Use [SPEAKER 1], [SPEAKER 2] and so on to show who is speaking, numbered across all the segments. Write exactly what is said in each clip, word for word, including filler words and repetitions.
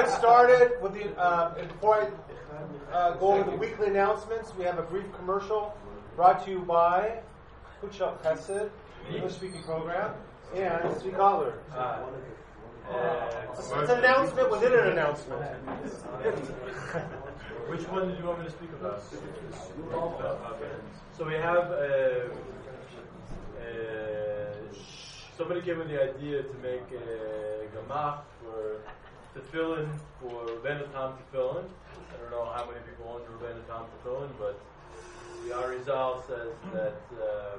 [SPEAKER 1] get started with the, uh, and before I uh, go over the weekly announcements, we have a brief commercial brought to you by Kuchel Chesed, English speaking program, and Tzvi Kotler. Uh, uh, it's, it's an announcement within an announcement.
[SPEAKER 2] Which one did you want me to speak about? So we have uh, uh, somebody came with the idea to make a gamach for tefillin for Rebbeinu Tam tefillin. I don't know how many people own Rebbeinu Tam tefillin, but the Arizal says that uh,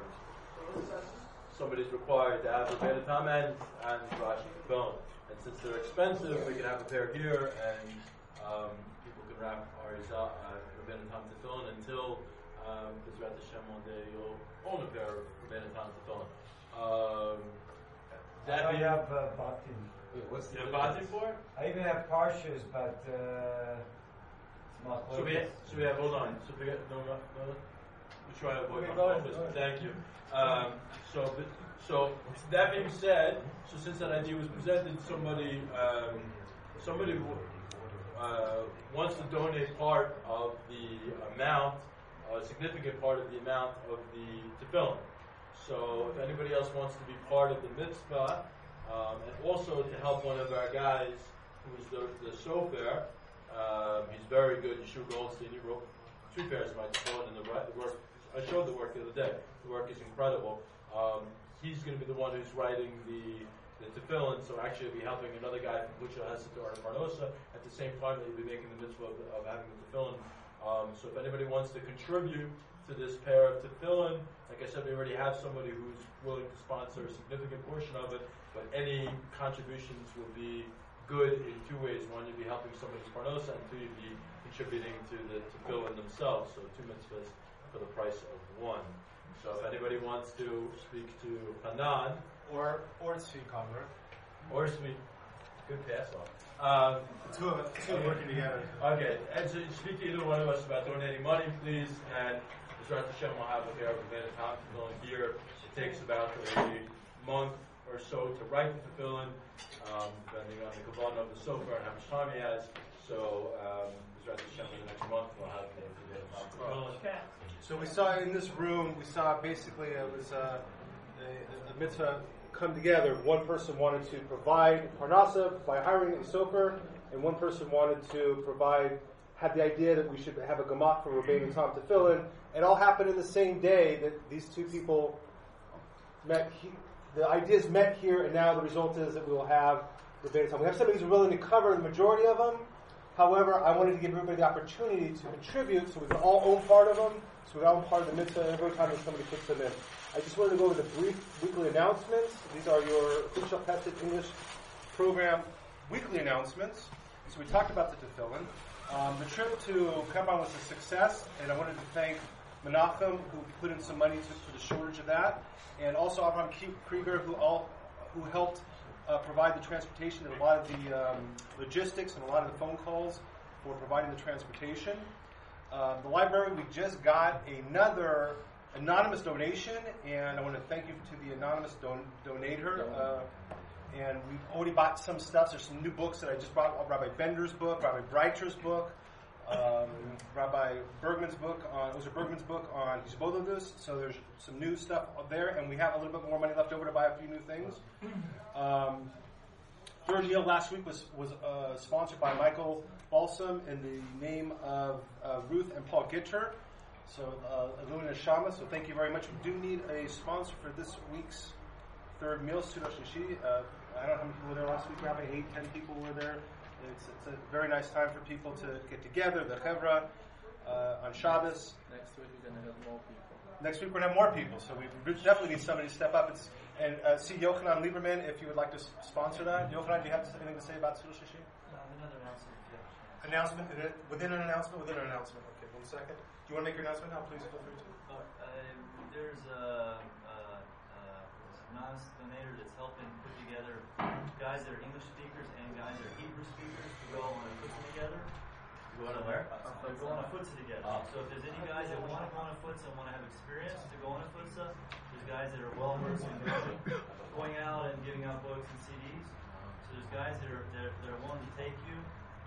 [SPEAKER 2] somebody's required to have Rebbeinu Tam and and Rashi tefillin. And since they're expensive, we can have a pair here, and um, people can wrap Arizal uh, Rebbeinu Tam tefillin until um, Bezrat Hashem one day you'll own a pair of Rebbeinu Tam tefillin. Um, that
[SPEAKER 3] I have uh, batim.
[SPEAKER 2] What's the batim for?
[SPEAKER 3] I even have parshas, but uh, it's not
[SPEAKER 2] so we, have, so we have, hold on. So we have, no, no, no. We try to avoid
[SPEAKER 3] okay,
[SPEAKER 2] my
[SPEAKER 3] go
[SPEAKER 2] focus.
[SPEAKER 3] ahead,
[SPEAKER 2] Thank you. Um, so, so that being said, so since that idea was presented, somebody, um, somebody uh, wants to donate part of the amount, a significant part of the amount of the tefillin. So if anybody else wants to be part of the mitzvah, um, and also to help one of our guys who's the, the sofer, um, he's very good, Yeshua Goldstein, he wrote two pairs of my tefillin, and the, the work, I showed the work the other day, the work is incredible. Um, he's going to be the one who's writing the, the tefillin, so actually he'll be helping another guy from Kuchel Chesed to Arna Parnosa, at the same time that he'll be making the mitzvah of, of having the tefillin. Um, so if anybody wants to contribute to this pair of tefillin, like I said, we already have somebody who's willing to sponsor a significant portion of it, but any contributions will be good in two ways. One, you'll be helping somebody's parnosa, and two, you'll be contributing to the tefillin themselves. So two mitzvahs for the price of one. So if anybody wants to speak to Hanan,
[SPEAKER 1] Or or Tzvi Kotler.
[SPEAKER 2] or speak, good pass off. Um,
[SPEAKER 1] Two of us, two working together.
[SPEAKER 2] Okay, and so speak to either one of us about donating money, please, and Bezrat Hashem will have a pair of Rebbeinu Tam tefillin here. It takes about a month or so to write the tefillin, um, depending on the kavanah of the sofer and how much time he has. So, um, Bezrat Hashem in the next month we'll have the Rebbeinu Tam tefillin.
[SPEAKER 1] So we saw in this room, we saw basically it was uh, a, a mitzvah come together. One person wanted to provide parnasa by hiring a sofer, and one person wanted to provide, had the idea that we should have a gamach for Rebbeinu Tam tefillin. It all happened in the same day that these two people met. He, the ideas met here, and now the result is that we will have Rebbeinu Tam. We have somebody who's willing to cover the majority of them. However, I wanted to give everybody the opportunity to contribute, so we can all own part of them, so we can all own part of the mitzvah every time that somebody puts them in. I just wanted to go over the brief weekly announcements. These are your Kuchel Chesed English program weekly announcements. So we talked about the tefillin. Um, the trip to Hebron was a success, and I wanted to thank Menachem, who put in some money to, for the shortage of that, and also Abraham Krieger, who all who helped uh, provide the transportation and a lot of the um, logistics and a lot of the phone calls for providing the transportation. Uh, the library, we just got another anonymous donation, and I want to thank you to the anonymous don- donator. Uh, and we've already bought some stuff. There's some new books that I just bought. Rabbi Bender's book, Rabbi Breiter's book, um, Rabbi Bergman's book on, Ozer Bergman's book on Hizbollah. So there's some new stuff there, and we have a little bit more money left over to buy a few new things. Um, Third Meal last week was, was uh, sponsored by Michael Balsam in the name of uh, Ruth and Paul Gitter. So, uh, Eluna Shama, so thank you very much. We do need a sponsor for this week's third meal, Sudo Shishi. Uh, I don't know how many people were there last week, probably eight, ten people were there. It's, it's a very nice time for people to get together, the Chevra, uh, on Shabbos.
[SPEAKER 4] Next week we're going to have more people.
[SPEAKER 1] Next week we're going to have more people, so we definitely need somebody to step up. It's, and uh, see Yochanan Lieberman, if you would like to s- sponsor that. Yochanan, do you have anything to say about Sudo Shishi?
[SPEAKER 5] No, another announcement. Yeah.
[SPEAKER 1] Announcement, within an announcement, within an announcement. Okay, one second. Do you want to make your announcement now? Please feel free to.
[SPEAKER 5] Oh, uh, there's a, a, a anonymous donator that's helping put together guys that are English speakers and guys that are Hebrew speakers to go on a footsie together.
[SPEAKER 2] You want to where?
[SPEAKER 5] Uh, go on a footsie together.
[SPEAKER 2] Oh.
[SPEAKER 5] So if there's any guys that want to go on a footsie and want to have experience to go on a footsie, there's guys that are well versed in going out and giving out books and C Ds. So there's guys that are that are, that are willing to take you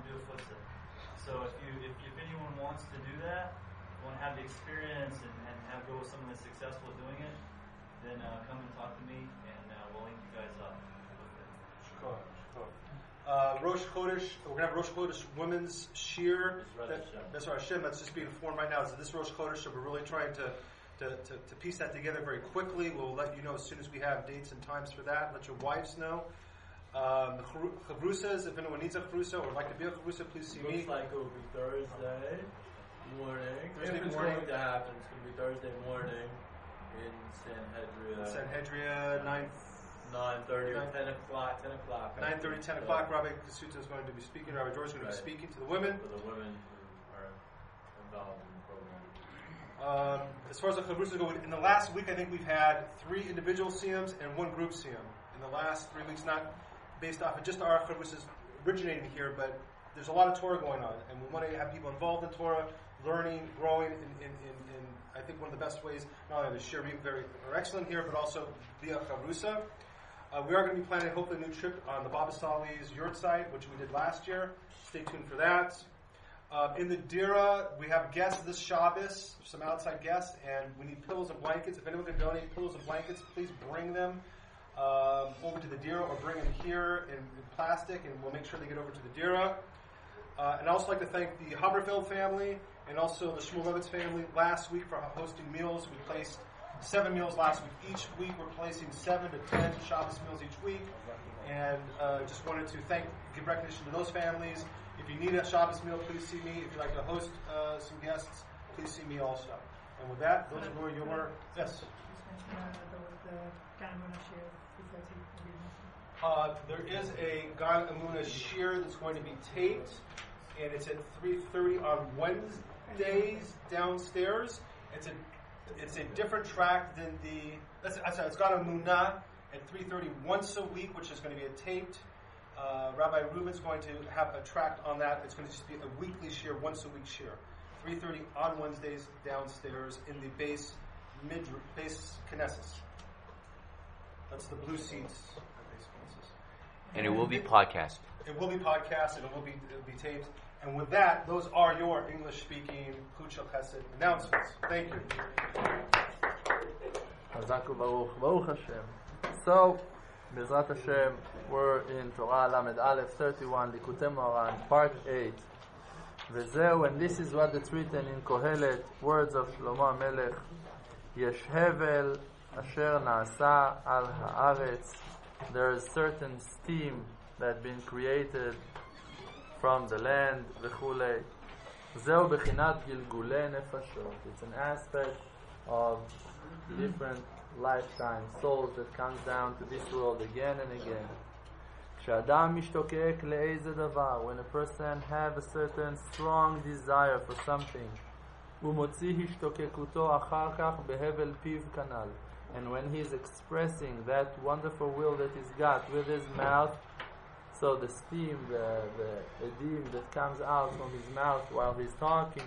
[SPEAKER 5] want to do a futsal. So if you if, if anyone wants to do that, want to have the experience and, and have go with someone that's successful at doing it, then uh, come and talk to me, and uh, we'll link you guys up.
[SPEAKER 1] Shukar, shukar. Uh, Rosh Chodesh, we're going to have Rosh Chodesh Women's Shir. That, that's our Hashem, that's just being formed right now. So this Rosh Chodesh, so we're really trying to, to, to, to piece that together very quickly. We'll let you know as soon as we have dates and times for that. Let your wives know. Um, the chavrusas, if anyone needs a chavrusa or would like to be a chavrusa, please see
[SPEAKER 2] Looks
[SPEAKER 1] me.
[SPEAKER 2] like it will be Thursday morning.
[SPEAKER 1] Thursday
[SPEAKER 2] if it's
[SPEAKER 1] morning.
[SPEAKER 2] going to happen, it's going to be Thursday morning in Sanhedria.
[SPEAKER 1] Sanhedria, nine
[SPEAKER 2] nine thirty or
[SPEAKER 1] Nine-
[SPEAKER 2] ten o'clock. ten o'clock.
[SPEAKER 1] nine thirty, ten o'clock. Rabbi Kasuta is going to be speaking. Rabbi George is going to be
[SPEAKER 2] Right.
[SPEAKER 1] speaking to the women.
[SPEAKER 2] For the women who are involved in the program.
[SPEAKER 1] Um, as far as the chavrusas go, in the last week, I think we've had three individual siyams and one group siyam. In the last three weeks, not based off of just our chavrusas originating here, but there's a lot of Torah going on, and we want to have people involved in Torah, learning, growing. In, in, in, in I think one of the best ways, not only the shirim very are excellent here, but also via chavrusa. Uh, we are going to be planning, hopefully, a new trip on the Baba Sali's yurt site, which we did last year. Stay tuned for that. Uh, in the Dira, we have guests this Shabbos, some outside guests, and we need pillows and blankets. If anyone can donate pillows and blankets, please bring them um, over to the Dira or bring them here in, in plastic, and we'll make sure they get over to the Dira. Uh, and I'd also like to thank the Haberfeld family and also the Shmulevitz family last week for hosting meals. We placed seven meals last week. Each week we're placing seven to ten Shabbos meals each week. And uh, just wanted to thank, give recognition to those families. If you need a Shabbos meal, please see me. If you'd like to host uh, some guests, please see me also. And with that, those are your, yes? Uh, there is a Gan Amuna Shir that's going to be taped, and it's at three thirty on Wednesdays downstairs. It's a it's a different track than the. That's, I'm sorry, it's Gan Amuna at three thirty once a week, which is going to be a taped. Uh, Rabbi Reuben's going to have a tract on that. It's going to just be a weekly shir, once a week shir. three thirty on Wednesdays downstairs in the base mid base Knesset. That's the blue seats.
[SPEAKER 6] And it will be podcast.
[SPEAKER 1] It will be podcast and it will be it will be taped. And with that, those are your English-speaking Kuchel Chesed announcements. Thank you.
[SPEAKER 7] Chazak Baruch, Baruch Hashem. So, Bezrat Hashem, we're in Torah Lamed Aleph thirty-one, Likutei Moharan, part eight. Vezeu, and this is what it's written in Kohelet, words of Shlomo HaMelech. Yesh hevel asher naasa al haaretz. There is certain steam that has been created from the land, v'chulei. Zeu bechinat gilgulei nefashot. It's an aspect of different lifetime souls that comes down to this world again and again. כשאדם משתוקק לאיזה דבר, when a person have a certain strong desire for something, הוא מוציא השתוקקותו אחר כך בהבל פיו כנ"ל. And when he is expressing that wonderful will that he's got with his mouth, so the steam, the, the edim that comes out from his mouth while he's talking,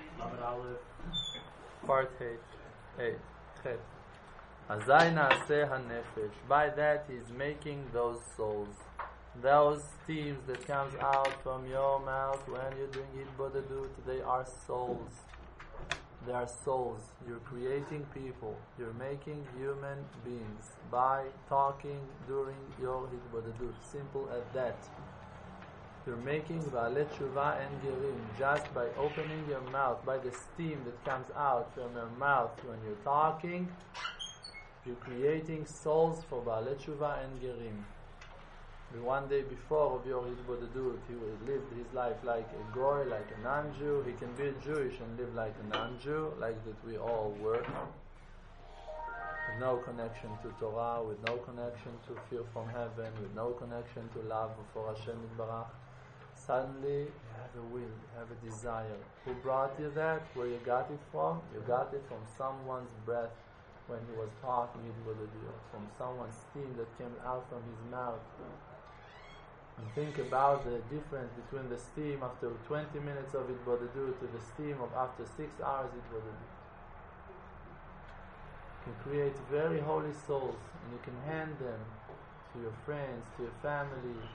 [SPEAKER 7] part eight, eight, chet. Azai na'aseh hanefesh. By that he's making those souls, those steams that comes out from your mouth when you're doing hitbodedut, they are souls. They are souls. You're creating people. You're making human beings by talking during your hitbodedut. Simple as that. You're making Ba'alei Tshuva and Gerim just by opening your mouth, by the steam that comes out from your mouth when you're talking. You're creating souls for Ba'alei Tshuva and Gerim. The one day before of your hitbodedut, he will live his life like a goy, like a non-Jew. He can be Jewish and live like a non-Jew, like that we all were. With no connection to Torah, with no connection to fear from heaven, with no connection to love for Hashem Yitbarach. Suddenly, you have a will, you have a desire. Who brought you that? Where you got it from? You got it from someone's breath when he was talking hitbodedut, from someone's steam that came out from his mouth. And think about the difference between the steam after twenty minutes of hitbodedut to the steam of after six hours hitbodedut. You can create very holy souls, and you can hand them to your friends, to your family,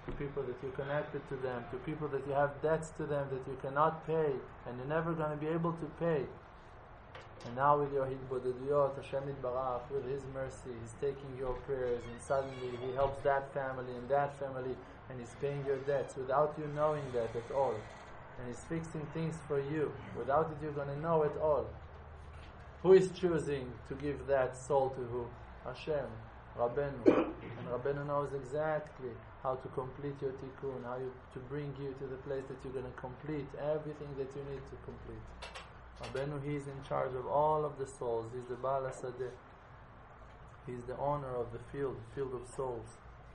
[SPEAKER 7] to people that you're connected to them, to people that you have debts to them that you cannot pay, and you're never going to be able to pay. And now with your Hitbodediyot, Hashem Yitbarach, with His mercy, He's taking your prayers, and suddenly He helps that family and that family, and He's paying your debts without you knowing that at all. And He's fixing things for you. Without it, you're going to know it all. Who is choosing to give that soul to who? Hashem, Rabbeinu. And Rabbeinu knows exactly how to complete your tikkun, how you, to bring you to the place that you're going to complete everything that you need to complete. Rabbeinu, He is in charge of all of the souls. He's the Baal HaSadeh. He's the owner of the field, field of souls.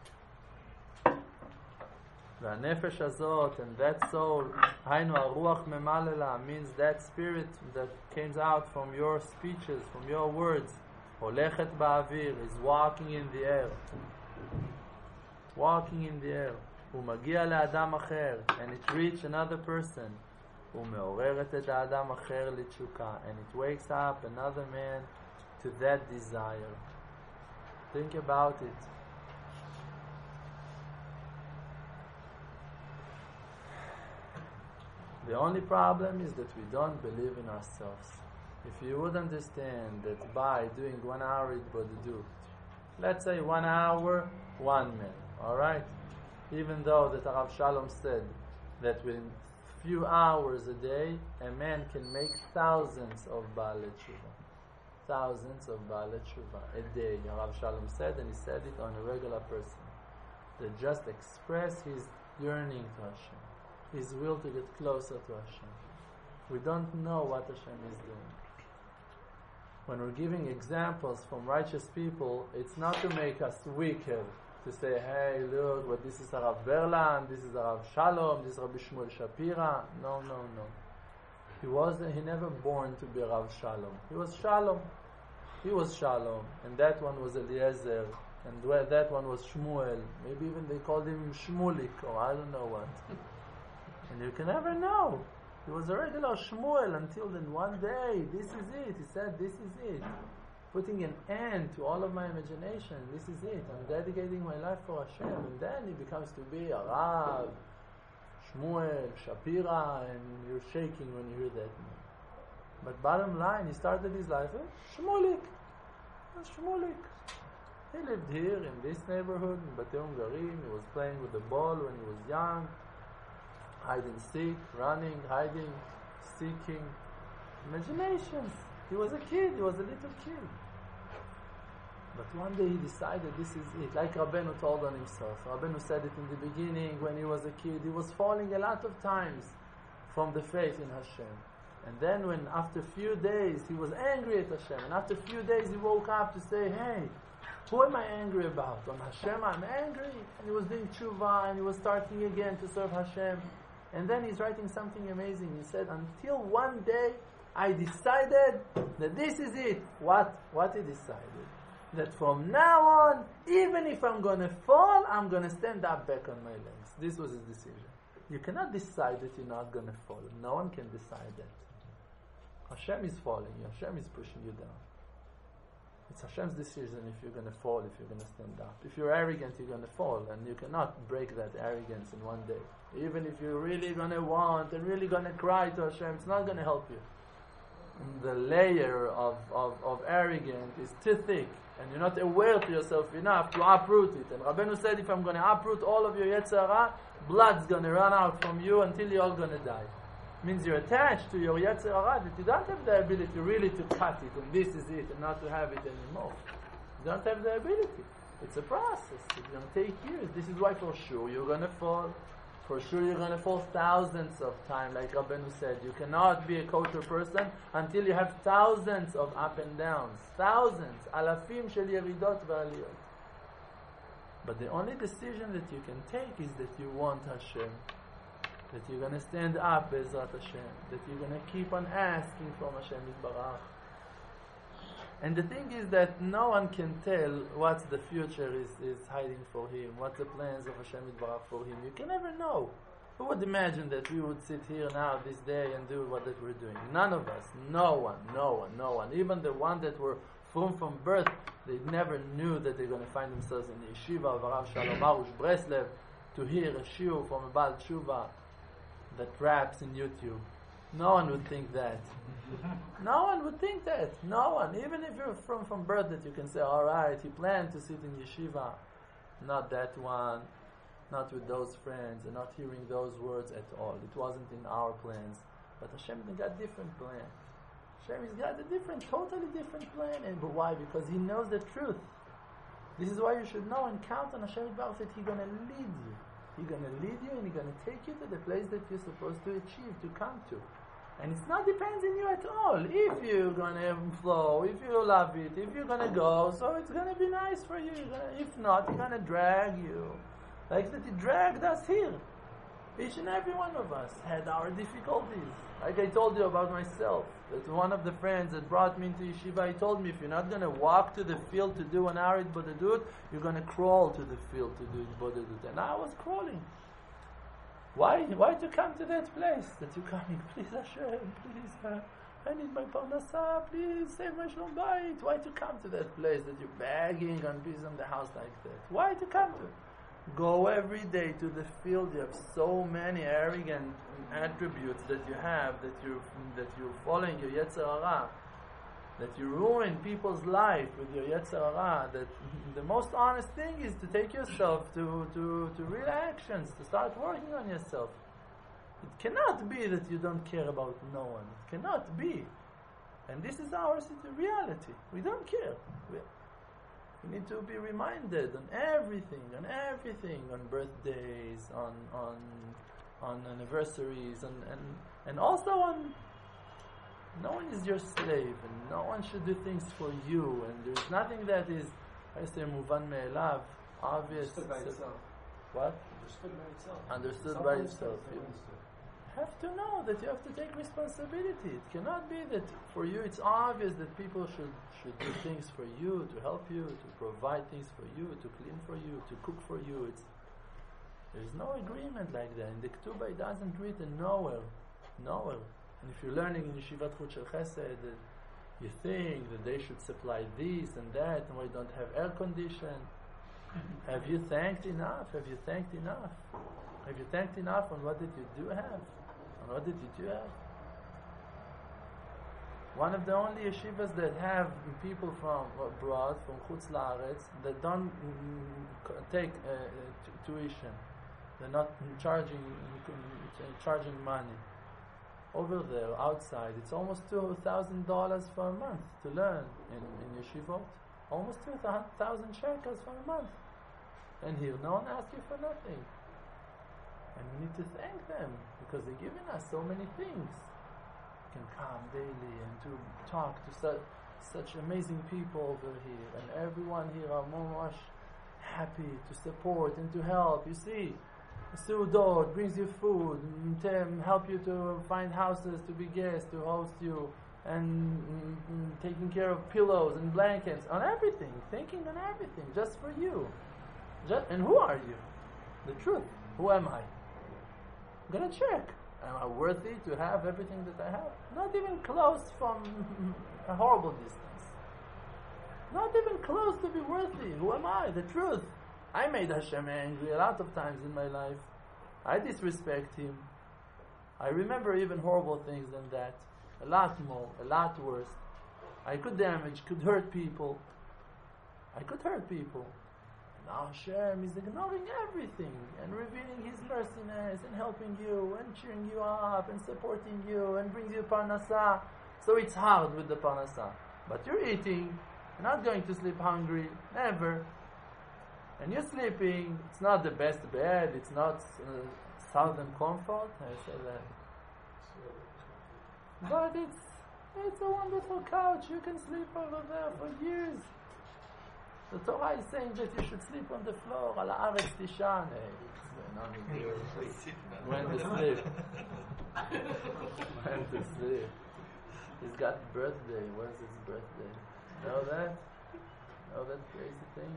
[SPEAKER 7] והנפש הזאת, and that soul, היינו הרוח ממללה, means that spirit that came out from your speeches, from your words, הולכת באוויר, is walking in the air. Walking in the air. הוא מגיע לאדם אחר, and it reaches another person. ומעוררת את האדם אחר לתשוקה, and it wakes up another man to that desire. Think about it. The only problem is that we don't believe in ourselves. If you would understand that by doing one hour Hitbodedut, let's say one hour, one man, alright? Even though that Rav Shalom said that within few hours a day, a man can make thousands of Baalei Tshuva. Thousands of Baalei Tshuva a day, Rav Shalom said, and he said it on a regular person. That just express his yearning to Hashem, his will to get closer to Hashem. We don't know what Hashem is doing. When we're giving examples from righteous people, it's not to make us weaker, to say, hey, look, but this is Rav Berlan, this is Rav Shalom, this is Rabbi Shmuel Shapira. No, no, no. He wasn't, he never born to be Rav Shalom. He was Shalom. He was Shalom, and that one was Eliezer, and where that one was Shmuel. Maybe even they called him Shmulik, or I don't know what. And you can never know. He was a regular Shmuel until then one day, this is it. He said, this is it. Putting an end to all of my imagination. This is it. I'm dedicating my life for Hashem. And then he becomes to be a Rav, Shmuel, Shapira, and you're shaking when you hear that name. But bottom line, he started his life as Shmulik. Shmulik. He lived here in this neighborhood, in Batei Ungarim. He was playing with the ball when he was young. Hide and seek, running, hiding, seeking. Imaginations. He was a kid, he was a little kid. But one day he decided this is it. Like Rabbeinu told on himself. Rabbeinu said it in the beginning when he was a kid. He was falling a lot of times from the faith in Hashem. And then when after a few days he was angry at Hashem. And after a few days he woke up to say, hey, who am I angry about? On Hashem I'm angry. And he was doing tshuva and he was starting again to serve Hashem. And then he's writing something amazing. He said, until one day I decided that this is it. What? What he decided? That from now on, even if I'm going to fall, I'm going to stand up back on my legs. This was his decision. You cannot decide that you're not going to fall. No one can decide that. Hashem is falling you. Hashem is pushing you down. It's Hashem's decision if you're going to fall, if you're going to stand up. If you're arrogant, you're going to fall, and you cannot break that arrogance in one day. Even if you're really going to want and really going to cry to Hashem, it's not going to help you. The layer of, of, of arrogance is too thick, and you're not aware to yourself enough to uproot it. And Rabbeinu said, if I'm going to uproot all of your Yetzer Hara, blood's going to run out from you until you're all going to die. It means you're attached to your Yetzer Hara, that you don't have the ability really to cut it, and this is it, and not to have it anymore. You don't have the ability. It's a process. It's going to take years. This is why for sure you're going to fall. For sure you're going to fall thousands of times, like Rabbeinu said. You cannot be a kosher person until you have thousands of up and downs. Thousands. Alafim shel yeridot ve'aliyot. But the only decision that you can take is that you want Hashem. That you're going to stand up Be'ezrat Hashem. That you're going to keep on asking from Hashem Yitbarach. And the thing is that no one can tell what the future is, is hiding for him, what the plans of Hashem Yitbarach for him. You can never know. Who would imagine that we would sit here now this day and do what that we're doing? None of us. No one, no one, no one. Even the ones that were from from birth, they never knew that they're going to find themselves in the yeshiva of Rav Shalom Arush Breslev, to hear a shiur from a Baal Tshuva that raps in YouTube. No one would think that. No one would think that. No one. Even if you're from, from birth that you can say, alright, he planned to sit in yeshiva. Not that one. Not with those friends. And not hearing those words at all. It wasn't in our plans. But Hashem got different plan. Hashem has got a different, totally different plan. And why? Because He knows the truth. This is why you should know and count on Hashem Yitbarach that He's going to lead you. He's going to lead you and He's going to take you to the place that you're supposed to achieve, to come to. And it's not depends on you at all. If you're going to flow, if you love it, if you're going to go, so it's going to be nice for you. Gonna, if not, it's going to drag you. Like that He dragged us here. Each and every one of us had our difficulties. Like I told you about myself, that one of the friends that brought me into yeshiva, he told me, if you're not going to walk to the field to do an arid bodedut, you're going to crawl to the field to do bodedut. And I was crawling. Why? Why to come to that place that you're coming? Please Hashem, please, uh, I need my parnasah, please save my shalom bayit. Why to come to that place that you're begging on peace on the house like that? Why to come to? Go every day to the field. You have so many arrogant attributes that you have, that you that you're following your Yetzer Hara, that you ruin people's life with your Yetzer Hara. That the most honest thing is to take yourself to, to, to real actions, to start working on yourself. It cannot be that you don't care about no one. It cannot be. And this is our reality. We don't care. We, We need to be reminded on everything, on everything, on birthdays, on on on anniversaries, and and, and also on. No one is your slave, and no one should do things for you. And there's nothing that is, I say, muvan me'elav, obvious.
[SPEAKER 3] Understood by itself.
[SPEAKER 7] What?
[SPEAKER 3] Understood by itself.
[SPEAKER 7] Understood
[SPEAKER 3] Someone
[SPEAKER 7] by
[SPEAKER 3] understood,
[SPEAKER 7] itself.
[SPEAKER 3] someone
[SPEAKER 7] You
[SPEAKER 3] understood.
[SPEAKER 7] have to know that you have to take responsibility. It cannot be that for you it's obvious that people should should do things for you, to help you, to provide things for you, to clean for you, to cook for you. It's there's no agreement like that. In the Ketubah it doesn't written nowhere. Nowhere. And if you're learning in Yeshivat Chut Shel Chesed that you think that they should supply this and that and we don't have air condition, have you thanked enough? Have you thanked enough? Have you thanked enough on what did you do have? On what did you do have? One of the only yeshivas that have people from abroad, from Chutz La'aretz, that don't mm, take uh, t- tuition. They're not charging charging money. Over there, outside, it's almost two thousand dollars for a month to learn in, in yeshivot. Almost two thousand shekels for a month. And here, no one asks you for nothing. And we need to thank them because they're giving us so many things. We can come daily and to talk to such such amazing people over here, and everyone here are more much happy to support and to help. You see, Seudot brings you food, and help you to find houses to be guests, to host you, and mm, mm, taking care of pillows and blankets, on everything, thinking on everything, just for you. Just, and who are you? The truth. Who am I? I'm gonna check. Am I worthy to have everything that I have? Not even close from a horrible distance. Not even close to be worthy. Who am I? The truth. I made Hashem angry a lot of times in my life. I disrespect Him. I remember even horrible things than that. A lot more, a lot worse. I could damage, could hurt people. I could hurt people. Now Hashem is ignoring everything and revealing His merciness and helping you and cheering you up and supporting you and brings you parnasah. So it's hard with the parnasah. But you're eating, you're not going to sleep hungry, never. And you're sleeping, it's not the best bed, it's not uh, southern comfort, I say that. But it's it's a wonderful couch, you can sleep over there for years. The Torah is saying that you should sleep on the floor, al haaretz tishan. Hey, what's going on with you? When to sleep. When to sleep. He's got birthday, where's his birthday? Know that? Know that crazy thing?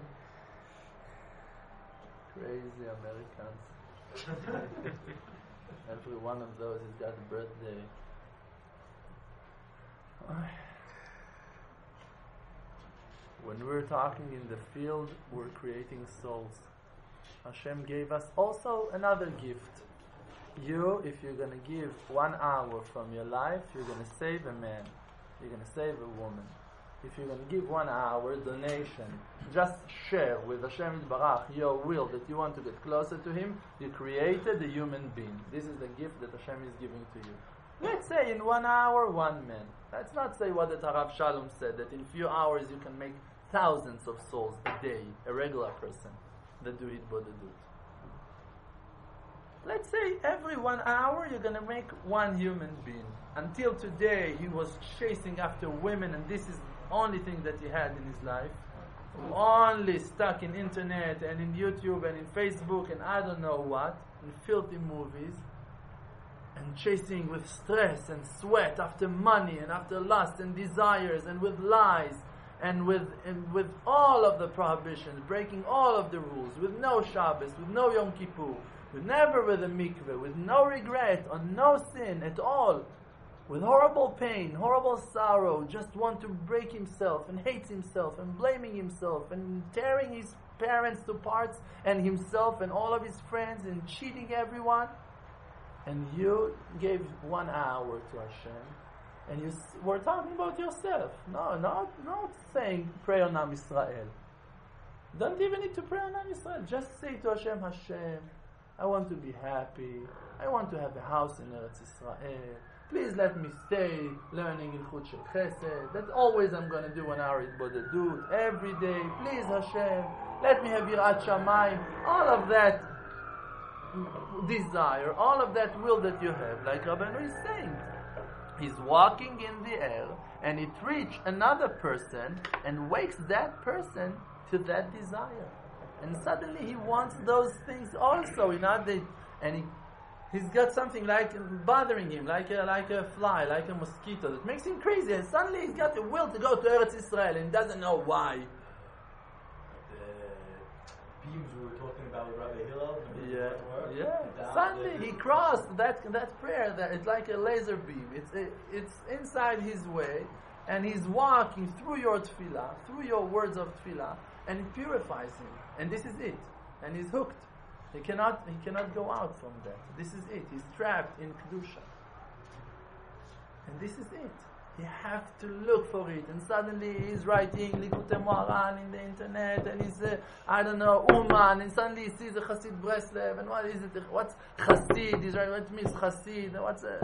[SPEAKER 7] Crazy Americans. Every one of those has got a birthday. When we're talking in the field, we're creating souls. Hashem gave us also another gift. You, if you're going to give one hour from your life, you're going to save a man. You're going to save a woman. If you're going to give one hour donation, just share with Hashem Yitbarach your will that you want to get closer to Him. You created a human being. This is the gift that Hashem is giving to you. Let's say in one hour, one man. Let's not say what the Harav Shalom said, that in few hours you can make thousands of souls a day, a regular person that do Hitbodedut. Let's say every one hour you're going to make one human being. Until today he was chasing after women, and this is the only thing that he had in his life. Only stuck in internet and in YouTube and in Facebook and I don't know what, in filthy movies, and chasing with stress and sweat after money and after lust and desires and with lies and with and with all of the prohibitions, breaking all of the rules, with no Shabbos, with no Yom Kippur, with never with a mikveh, with no regret, on no sin at all, with horrible pain, horrible sorrow, just want to break himself and hates himself and blaming himself and tearing his parents to parts and himself and all of his friends and cheating everyone. And you gave one hour to Hashem, and you s- were talking about yourself. No, not not saying pray on Am Yisrael. Don't even need to pray on Am Yisrael. Just say to Hashem, Hashem, I want to be happy. I want to have a house in Eretz Yisrael. Please let me stay learning in Chut Shel Chesed. That's always I'm going to do an hour Hitbodedut every day. Please Hashem, let me have Yirat Shamayim. All of that desire, all of that will that you have, like Rabbeinu is saying. He's walking in the air and it reaches another person and wakes that person to that desire. And suddenly he wants those things also. You know, they, and he He's got something like bothering him, like a, like a fly, like a mosquito that makes him crazy. And suddenly he's got the will to go to Eretz Israel and doesn't know why.
[SPEAKER 3] The beams we were talking about with Rabbi Hillel.
[SPEAKER 7] Yeah, yeah.
[SPEAKER 3] Down
[SPEAKER 7] Suddenly
[SPEAKER 3] the-
[SPEAKER 7] he crossed that that prayer. That it's like a laser beam. It's it, it's inside his way, and he's walking through your tefillah, through your words of tefillah, and it purifies him. And this is it. And he's hooked. He cannot he cannot go out from that. This is it. He's trapped in kedusha. And this is it. You have to look for it. And suddenly he's writing Likutei Moharan in the internet, and he's uh, I don't know Uman, and suddenly he sees a Chassid Breslev, and what is it? What's Chassid? He's writing what means Chassid? What's a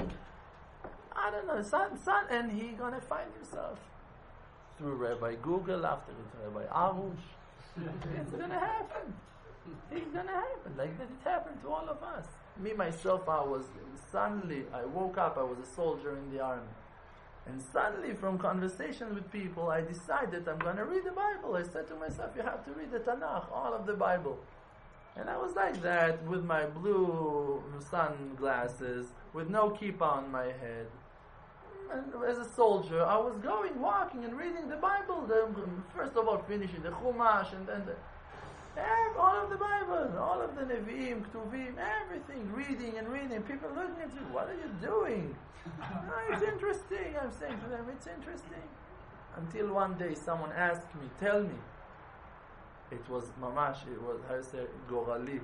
[SPEAKER 7] I don't know. Son, son, and he gonna find himself through Rabbi Google, after it Rabbi Arush. It's gonna happen. It's gonna happen like that. It happened to all of us. Me myself, I was suddenly I woke up. I was a soldier in the army, and suddenly from conversations with people, I decided I'm gonna read the Bible. I said to myself, "You have to read the Tanakh, all of the Bible." And I was like that with my blue sunglasses, with no kippah on my head. And as a soldier, I was going, walking, and reading the Bible. The, first of all, finishing the Chumash, and then the. All of the Bible, all of the Nevi'im, Ktuvim, everything, reading and reading. People looking at you, what are you doing? Oh, it's interesting. I'm saying to them, it's interesting. Until one day someone asked me, tell me. It was mamash, it was, how you say, Gorali.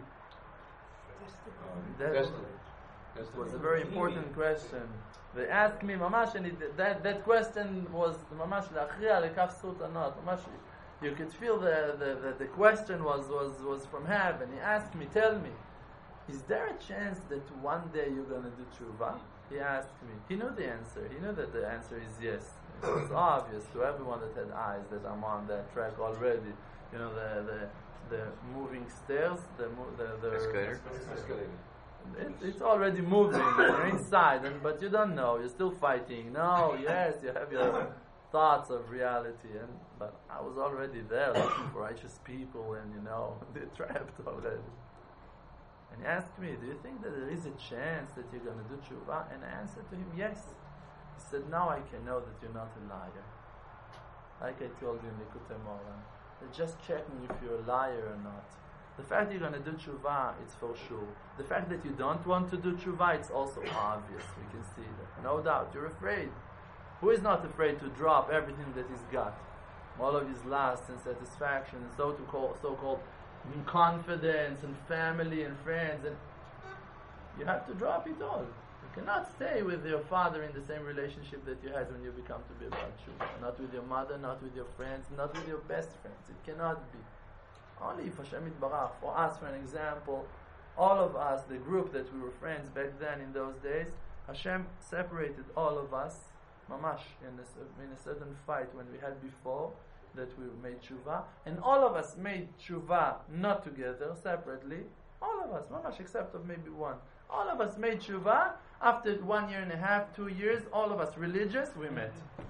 [SPEAKER 7] That, it was a very important question. They asked me, mamash, and it, that, that question was, mamash, l'achriya lekaf sultanot, mamash, you could feel the, the, the, the question was, was, was from heaven. He asked me, tell me, is there a chance that one day you're going to do tshuva? He asked me. He knew the answer. He knew that the answer is yes. It was obvious to everyone that had eyes that I'm on that track already. You know, the the, the moving stairs, the mo- the, the
[SPEAKER 6] Escalator?
[SPEAKER 7] It, it's already moving. You're inside, and but you don't know. You're still fighting. No, yes, you have your thoughts of reality, and but I was already there looking for righteous people, and you know they're trapped already. And he asked me, "Do you think that there is a chance that you're going to do tshuva?" And I answered to him, "Yes." He said, "Now I can know that you're not a liar." Like I told you in Likutei Moharan, they're just checking if you're a liar or not. The fact that you're going to do tshuva, it's for sure. The fact that you don't want to do tshuva, it's also obvious. We can see that. No doubt. You're afraid. Who is not afraid to drop everything that he's got? All of his lust and satisfaction and so to call, so-called and confidence and family and friends, and you have to drop it all. You cannot stay with your father in the same relationship that you had when you become to be a Baal Tshuva. Not with your mother, not with your friends, not with your best friends. It cannot be. Only if Hashem Yitbarach, for us, for an example, all of us, the group that we were friends back then in those days, Hashem separated all of us, mamash, in a, in a certain fight when we had before, that we made tshuva, and all of us made tshuva not together, separately, all of us, mamash, except of maybe one. All of us made tshuva. After one year and a half, two years, all of us religious, we met.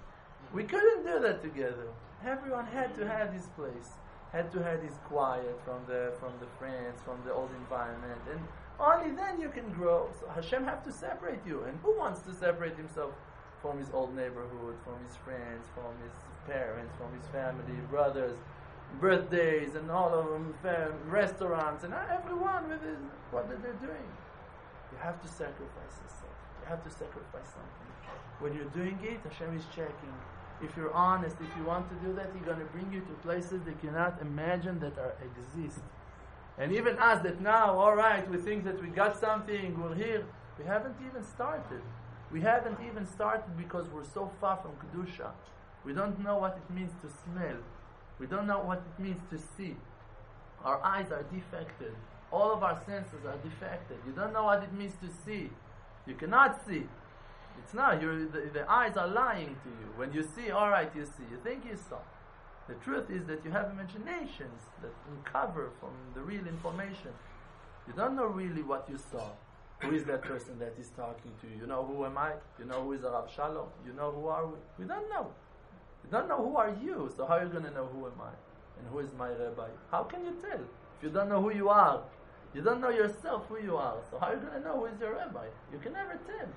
[SPEAKER 7] We couldn't do that together. Everyone had to have his place, had to have his quiet from the from the friends, from the old environment, and only then you can grow. So Hashem have to separate you, and who wants to separate himself from his old neighborhood, from his friends, from his parents, from his family, brothers, birthdays, and all of them, fam- restaurants, and everyone with his, what that they're doing. You have to sacrifice yourself. You have to sacrifice something. When you're doing it, Hashem is checking. If you're honest, if you want to do that, He's going to bring you to places that you cannot imagine that are exist. And even us that now, all right, we think that we got something, we're here. We haven't even started. We haven't even started because we're so far from Kedusha. We don't know what it means to smell. We don't know what it means to see. Our eyes are defected. All of our senses are defected. You don't know what it means to see. You cannot see. It's not. You're, the, the eyes are lying to you. When you see, all right, you see. You think you saw. The truth is that you have imaginations that uncover from the real information. You don't know really what you saw. Who is that person that is talking to you? You know, who am I? You know, who is Rav Shalom? You know, who are we? We don't know. You don't know who are you. So how are you going to know who am I? And who is my rabbi? How can you tell? If you don't know who you are, you don't know yourself who you are. So how are you going to know who is your rabbi? You can never tell.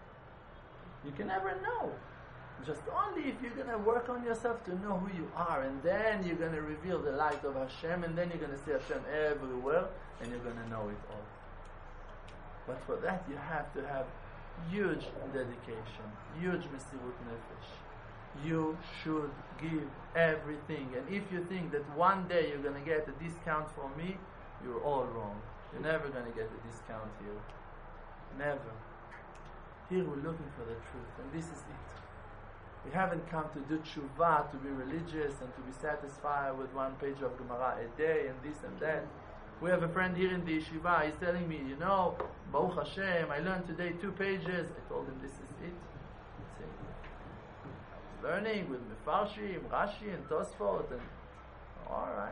[SPEAKER 7] You can never know. Just only if you're going to work on yourself to know who you are, and then you're going to reveal the light of Hashem, and then you're going to see Hashem everywhere, and you're going to know it all. But for that you have to have huge dedication, huge mesirut nefesh. You should give everything, and if you think that one day you're going to get a discount from me, you're all wrong. You're never going to get a discount here. Never. Here we're looking for the truth, and this is it. We haven't come to do tshuva, to be religious, and to be satisfied with one page of Gemara a day, and this and that. We have a friend here in the yeshiva, he's telling me, you know, Baruch Hashem, I learned today two pages. I told him this is it. That's it. I was learning with Mefarshim, Rashi, and Tosfot, and alright.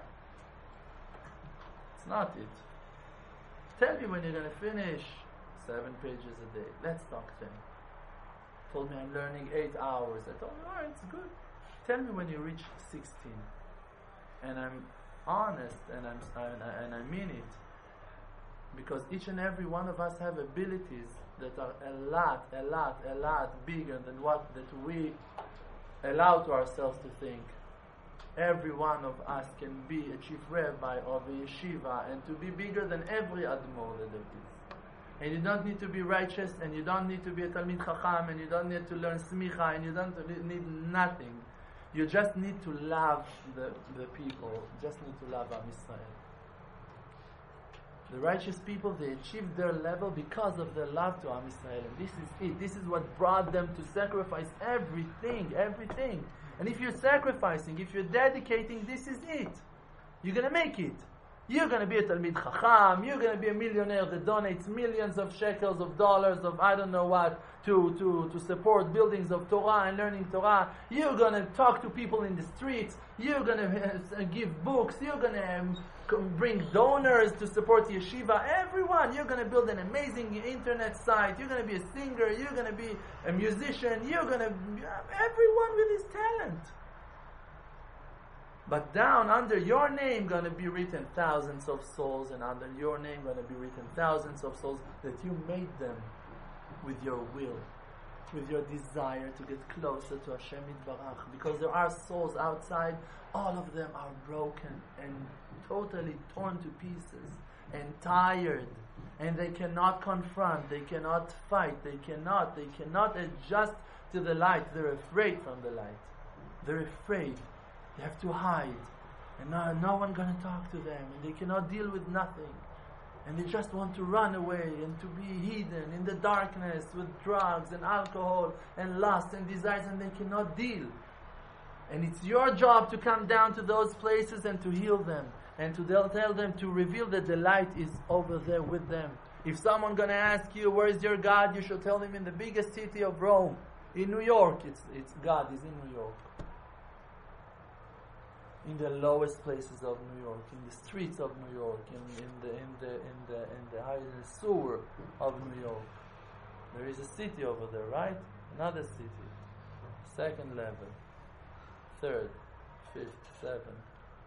[SPEAKER 7] It's not it. Tell me when you're going to finish seven pages a day. Let's talk then. Told me I'm learning eight hours. I told him, alright, it's good. Tell me when you reach sixteen. And I'm honest, and I'm and I, and I mean it, because each and every one of us have abilities that are a lot, a lot, a lot bigger than what that we allow to ourselves to think. Every one of us can be a chief rabbi of a yeshiva, and to be bigger than every admor that there is. And you don't need to be righteous, and you don't need to be a Talmid Chacham, and you don't need to learn smicha, and you don't need nothing. You just need to love the, the people. You just need to love Am Yisrael. The righteous people, they achieved their level because of their love to Am Yisrael. And this is it. This is what brought them to sacrifice everything, everything. And if you're sacrificing, if you're dedicating, this is it. You're going to make it. You're going to be a Talmid Chacham. You're going to be a millionaire that donates millions of shekels of dollars of I don't know what to, to, to support buildings of Torah and learning Torah. You're going to talk to people in the streets. You're going to uh, give books. You're going to um, bring donors to support yeshiva. Everyone. You're going to build an amazing internet site. You're going to be a singer. You're going to be a musician. You're going to be, everyone with his talent. But down under your name going to be written thousands of souls, and under your name going to be written thousands of souls that you made them with your will, with your desire to get closer to Hashem Yitbarach. Because there are souls outside, all of them are broken and totally torn to pieces and tired, and they cannot confront, they cannot fight, they cannot, they cannot adjust to the light. They're afraid from the light. They're afraid. They have to hide. and no, no one gonna talk to them, and they cannot deal with nothing, and they just want to run away and to be hidden in the darkness with drugs and alcohol and lust and desires, and they cannot deal. And it's your job to come down to those places and to heal them, and to tell them, to reveal that the light is over there with them. If someone gonna ask you, where is your God, you should tell him in the biggest city of Rome, in New York. It's it's God is in New York. In the lowest places of New York, in the streets of New York, in, in the in the in the in the, in the sewer of New York. There is a city over there, right? Another city. Second level. Third, fifth, seventh.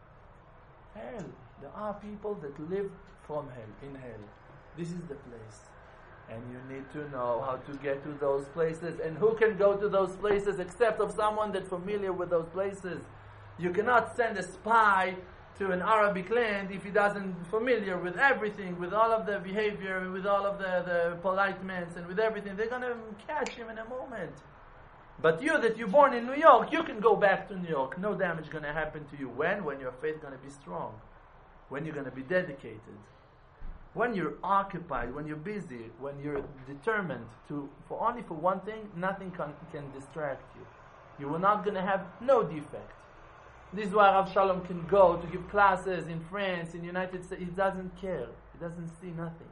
[SPEAKER 7] Hell. There are people that live from hell, in hell. This is the place. And you need to know how to get to those places. And who can go to those places except of someone that's familiar with those places? You cannot send a spy to an Arabic land if he doesn't familiar with everything, with all of the behavior, with all of the, the politeness, and with everything. They're going to catch him in a moment. But you that you're born in New York, you can go back to New York. No damage going to happen to you. When? When your faith going to be strong. When you're going to be dedicated. When you're occupied, when you're busy, when you're determined to, for only for one thing, nothing can, can distract you. You are not going to have no defect. This is why Rav Shalom can go to give classes in France, in the United States. He doesn't care. He doesn't see nothing.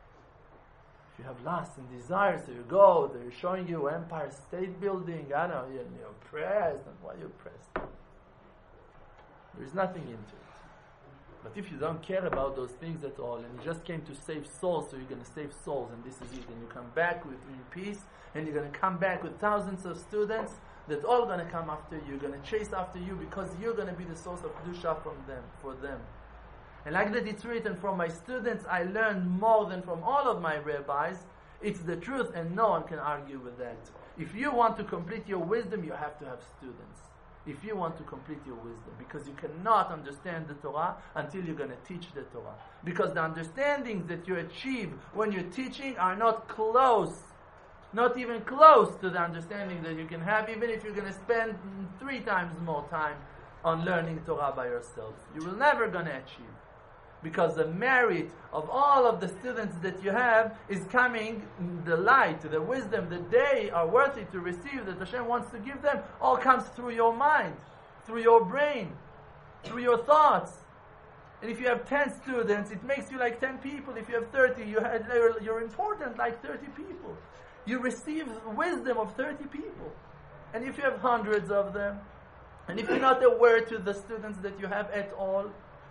[SPEAKER 7] If you have lust and desires, so you go, they're showing you Empire State Building, I don't know, you're, you're pressed, and why you're pressed? There's nothing into it. But if you don't care about those things at all, and you just came to save souls, so you're going to save souls, and this is it, and you come back with in peace, and you're going to come back with thousands of students that all going to come after you, going to chase after you, because you're going to be the source of kedusha from them, for them. And like that it's written, from my students I learned more than from all of my rabbis. It's the truth, and no one can argue with that. If you want to complete your wisdom, you have to have students. If you want to complete your wisdom, because you cannot understand the Torah until you're going to teach the Torah. Because the understandings that you achieve when you're teaching are not close, not even close to the understanding that you can have, even if you're going to spend three times more time on learning Torah by yourself. You will never going to achieve. Because the merit of all of the students that you have is coming, the light, the wisdom that they are worthy to receive, that Hashem wants to give them, all comes through your mind, through your brain, through your thoughts. And if you have ten students, it makes you like ten people. If you have thirty, you have, you're important like thirty people. You receive wisdom of thirty people. And if you have hundreds of them, and if you're not aware to the students that you have at all,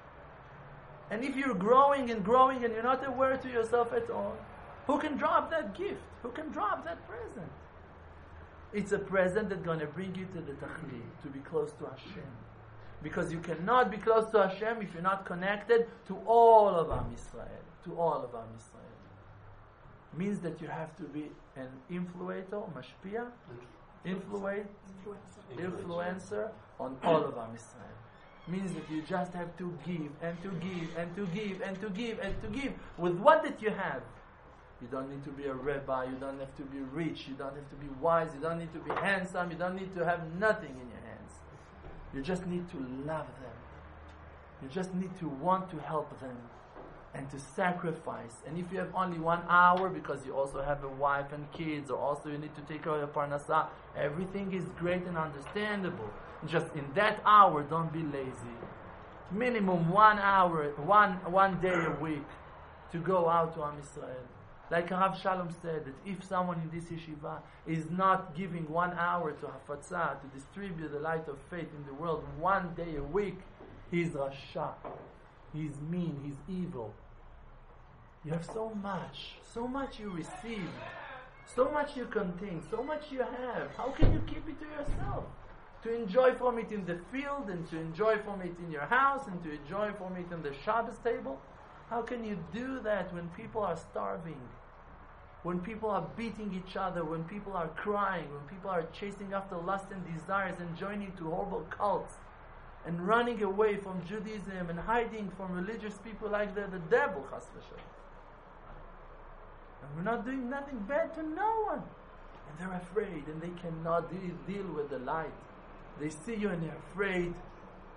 [SPEAKER 7] and if you're growing and growing and you're not aware to yourself at all, who can drop that gift? Who can drop that present? It's a present that's going to bring you to the tachlit, to be close to Hashem. Because you cannot be close to Hashem if you're not connected to all of Am Yisrael. To all of Am Yisrael. Means that you have to be an influencer, mashpia, influencer, influencer on all of Am Yisrael. Means that you just have to give and to give and to give and to give and to give with what that you have. You don't need to be a rabbi, you don't have to be rich, you don't have to be wise, you don't need to be handsome, you don't need to have nothing in your hands. You just need to love them. You just need to want to help them and to sacrifice. And if you have only one hour because you also have a wife and kids, or also you need to take care of your parnasah, everything is great and understandable. Just in that hour, don't be lazy. Minimum one hour, one one day a week to go out to Am Yisrael. Like Rav Shalom said, that if someone in this yeshiva is not giving one hour to Hafatzah, to distribute the light of faith in the world, one day a week, he's Rasha. He's mean, he's evil. You have so much, so much you receive, so much you contain, so much you have. How can you keep it to yourself? To enjoy from it in the field, and to enjoy from it in your house, and to enjoy from it on the Shabbos table? How can you do that when people are starving? When people are beating each other, when people are crying, when people are chasing after lust and desires and joining to horrible cults and running away from Judaism and hiding from religious people like they're the devil, chas v'shalom. And we're not doing nothing bad to no one. And they're afraid, and they cannot de- deal with the light. They see you and they're afraid.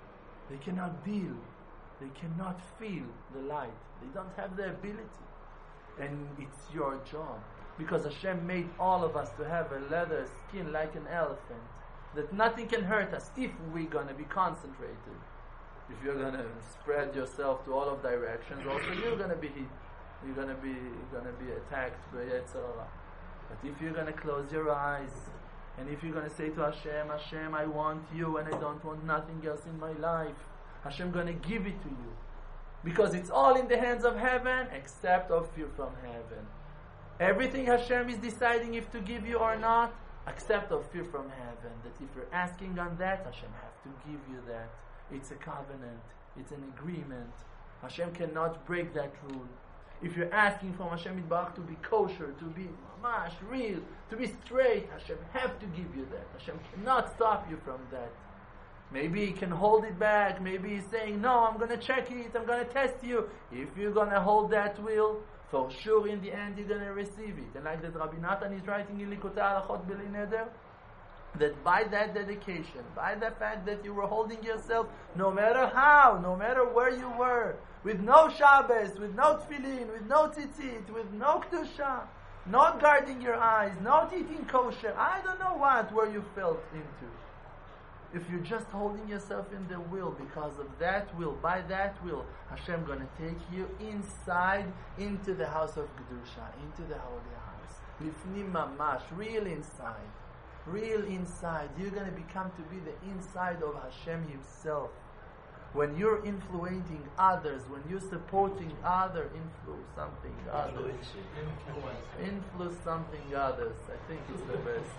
[SPEAKER 7] They cannot deal. They cannot feel the light. They don't have the ability. And it's your job. Because Hashem made all of us to have a leather skin like an elephant. That nothing can hurt us if we're going to be concentrated. If you're going to spread yourself to all of directions, also you're going to be hit. You're going to be you're going to be attacked by Yetzer Hara. But if you're going to close your eyes, and if you're going to say to Hashem, Hashem, I want you and I don't want nothing else in my life, Hashem going to give it to you. Because it's all in the hands of heaven except of fear from heaven. Everything Hashem is deciding if to give you or not, except of fear from heaven. That if you're asking on that, Hashem has to give you that. It's a covenant. It's an agreement. Hashem cannot break that rule. If you're asking from Hashem Yitbarach to be kosher, to be mamash, real, to be straight, Hashem have to give you that. Hashem cannot stop you from that. Maybe He can hold it back. Maybe He's saying, no, I'm going to check it. I'm going to test you. If you're going to hold that will, for sure in the end you're going to receive it. And like that Rabbi Natan is writing in Likutei Halachot B'li Neder, that by that dedication, by the fact that you were holding yourself, no matter how, no matter where you were, with no Shabbos, with no tefillin, with no tzitzit, with no kedusha, not guarding your eyes, not eating kosher, I don't know what, where you felt into. If you're just holding yourself in the will, because of that will, by that will, Hashem going to take you inside, into the house of Kedusha, into the holy house. Lifnim mamash, real inside. Real inside. You're going to become to be the inside of Hashem Himself. When you're influencing others, when you're supporting other, influence something others. Influence something others. I think it's the best.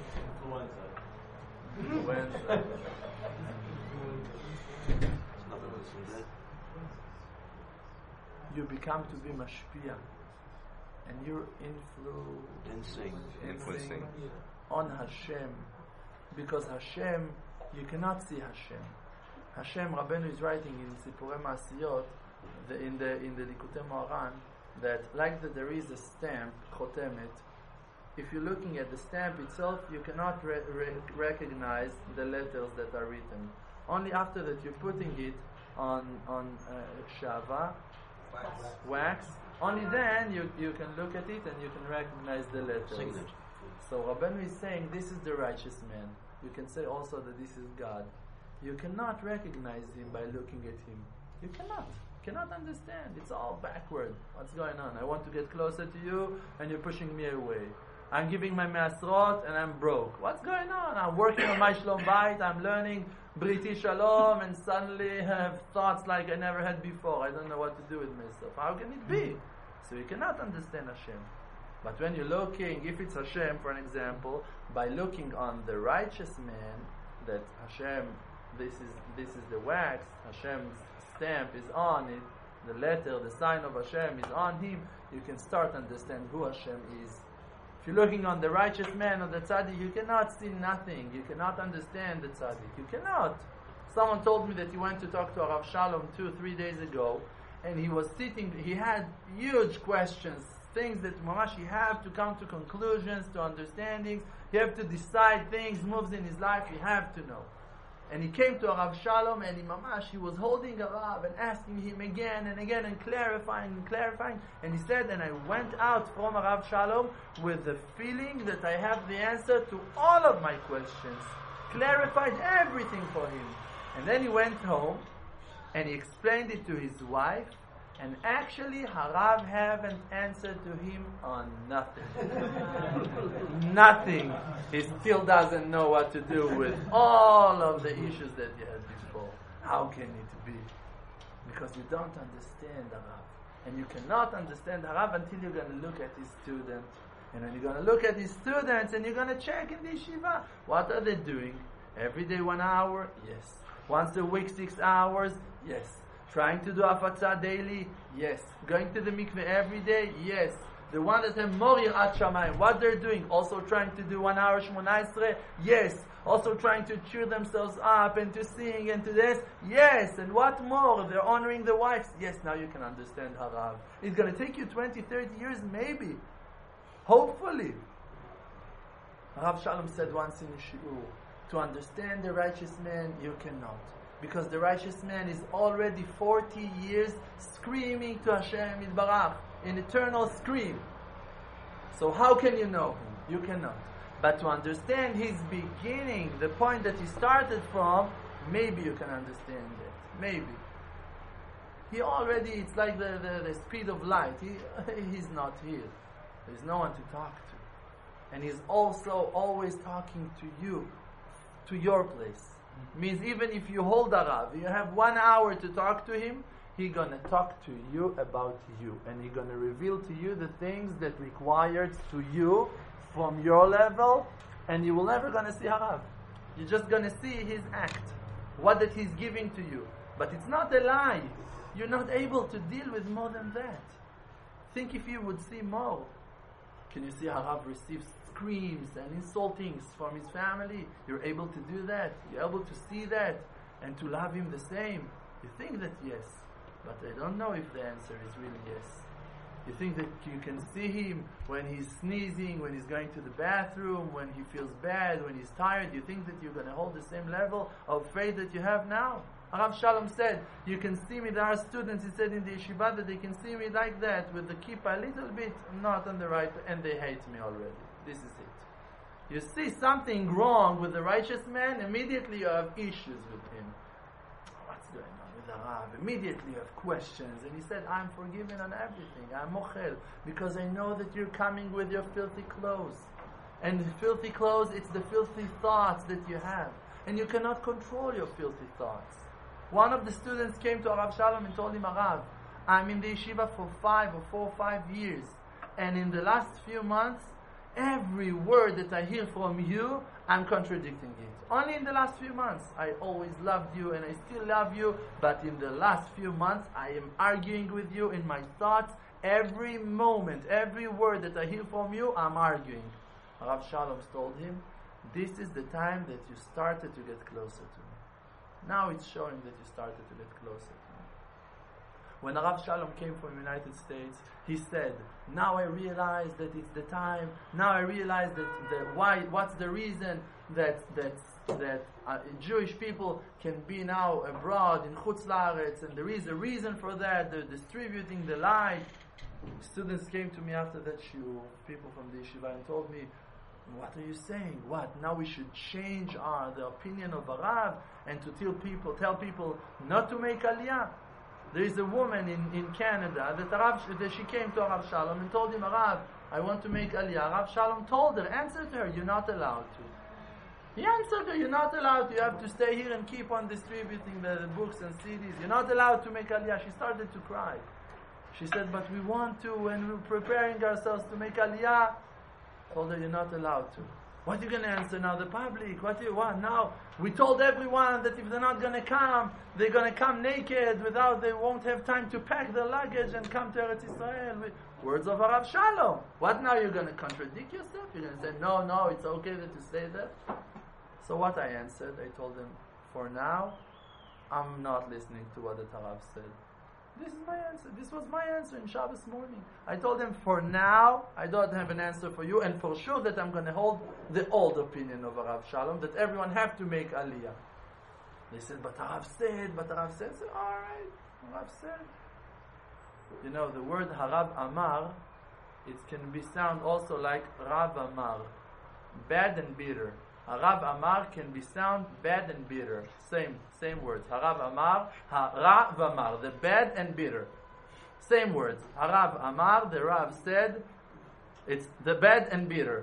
[SPEAKER 7] Influenza. You become to be mashpia, and you're influencing, influencing on Hashem, because Hashem, you cannot see Hashem. Hashem, Rabbeinu is writing in Sipurei Maasiyot, the, in the in the Likutei Moharan, that like that there is a stamp, chotemet. If you're looking at the stamp itself, you cannot re- re- recognize the letters that are written. Only after that you're putting it on on uh, shava, wax. wax. Only then you you can look at it and you can recognize the letters. Signature. So Rabbeinu is saying this is the righteous man. You can say also that this is God. You cannot recognize Him by looking at Him. You cannot. You cannot understand. It's all backward. What's going on? I want to get closer to you and you're pushing me away. I'm giving my Me'asrot and I'm broke. What's going on? I'm working on my Shlom Bayit, I'm learning Briti Shalom, and suddenly I have thoughts like I never had before. I don't know what to do with myself. How can it be? So you cannot understand Hashem. But when you're looking, if it's Hashem, for an example, by looking on the righteous man, that Hashem, this is this is the wax, Hashem's stamp is on it, the letter, the sign of Hashem is on him, you can start to understand who Hashem is. If you're looking on the righteous man or the tzaddik, you cannot see nothing. You cannot understand the tzaddik. You cannot. Someone told me that he went to talk to Rav Shalom two, three days ago, and he was sitting, he had huge questions, things that mamash you have to come to conclusions, to understandings, you have to decide things, moves in his life, you have to know. And he came to Rav Shalom, and he mamash, he was holding a Rav and asking him again and again and clarifying and clarifying. And he said, and I went out from Rav Shalom with the feeling that I have the answer to all of my questions. Clarified everything for him. And then he went home and he explained it to his wife. And actually, Harav haven't answered to him on nothing. Nothing. He still doesn't know what to do with all of the issues that he had before. How can it be? Because you don't understand Harav. And you cannot understand Harav until you're going to look at his student. And when you're going to look at his students and you're going to check in the yeshiva, what are they doing? Every day one hour? Yes. Once a week six hours? Yes. Trying to do afatzah daily? Yes. Going to the mikveh every day? Yes. The one that have more yirat shamayim, what they're doing? Also trying to do one hour shmona esrei? Yes. Also trying to cheer themselves up and to sing and to this? Yes. And what more? They're honoring the wives? Yes. Now you can understand Harav. It's going to take you twenty, thirty years maybe. Hopefully. Rav Shalom said once in a shiur, to understand the righteous man, you cannot. Because the righteous man is already forty years screaming to Hashem Yitbarach, an eternal scream. So how can you know him? You cannot. But to understand his beginning, the point that he started from, maybe you can understand it. Maybe. He already, it's like the, the, the speed of light. He, he's not here. There's no one to talk to. And he's also always talking to you, to your place. Mm-hmm. Means even if you hold a Rav, you have one hour to talk to him, he's going to talk to you about you. And he's going to reveal to you the things that required to you from your level, and you will never going to see Harav. You're just going to see his act, what that he's giving to you. But it's not a lie. You're not able to deal with more than that. Think if you would see more. Can you see Harav receives screams and insultings from his family? You're able to do that. You're able to see that and to love him the same. You think that yes, but I don't know if the answer is really yes. You think that you can see him when he's sneezing, when he's going to the bathroom, when he feels bad, when he's tired. You think that you're going to hold the same level of faith that you have now? Rav Shalom said, you can see me, there are students, he said in the yeshiva, that they can see me like that, with the kippah a little bit, not on the right, and they hate me already. This is it. You see something wrong with the righteous man, immediately you have issues with him. What's going on with the Rav? Immediately you have questions. And he said, I'm forgiven on everything. I'm mochel, because I know that you're coming with your filthy clothes. And the filthy clothes, it's the filthy thoughts that you have. And you cannot control your filthy thoughts. One of the students came to Rav Shalom and told him, Rav, I'm in the yeshiva for five or four or five years. And in the last few months, every word that I hear from you, I'm contradicting it. Only in the last few months. I always loved you and I still love you. But in the last few months, I am arguing with you in my thoughts. Every moment, every word that I hear from you, I'm arguing. Rav Shalom told him, this is the time that you started to get closer to me. Now it's showing that you started to get closer to me. When Rav Shalom came from the United States, he said, now I realize that it's the time, now I realize that, that why, what's the reason that that that uh, Jewish people can be now abroad in Chutz La'aretz, and there is a reason for that, they're distributing the light. Students came to me after that shiur, people from the yeshiva, and told me, what are you saying? What? Now we should change our the opinion of a Rav and to tell people, tell people not to make aliyah. There is a woman in, in Canada that, Rav, that she came to Rav Shalom and told him, Rav, I want to make aliyah. Rav Shalom told her, answered her, you're not allowed to. He answered her, you're not allowed to. You have to stay here and keep on distributing the, the books and C Ds. You're not allowed to make aliyah. She started to cry. She said, but we want to, and we're preparing ourselves to make aliyah. Told her, you're not allowed to. What are you going to answer now? The public? What do you want now? We told everyone that if they're not going to come, they're going to come naked without, they won't have time to pack their luggage and come to Eretz Israel. With words of Rav Shalom. What now? You're going to contradict yourself? You're going to say, no, no, it's okay that you say that? So what I answered, I told them, for now, I'm not listening to what the Tarav said. This is my answer. This was my answer in Shabbos morning. I told them, for now, I don't have an answer for you, and for sure that I'm going to hold the old opinion of Rav Shalom, that everyone have to make aliyah. They said, but Rav said, but Rav said, so, all right, Rav said. You know, the word Harav Amar, it can be sound also like Rav Amar, bad and bitter. Harav Amar can be sound bad and bitter. Same, same words. Harav Amar, Harav Amar, the bad and bitter. Same words. Harav Amar, the Rav said, it's the bad and bitter.